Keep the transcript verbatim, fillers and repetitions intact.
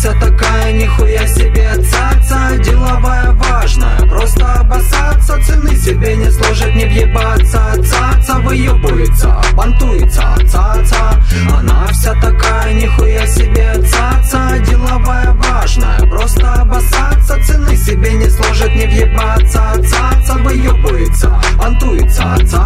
вся такая, нихуя себе цаца, деловая, важная, просто обоссаться, цены себе не сложит, не въебаться. Цаца выебывается, бантуется, цаца. Она вся такая, нихуя себе цаца, деловая, важная, просто обоссаться, цены себе не сложит, не въебаться. Цаца выебывается, бантуется, цаца.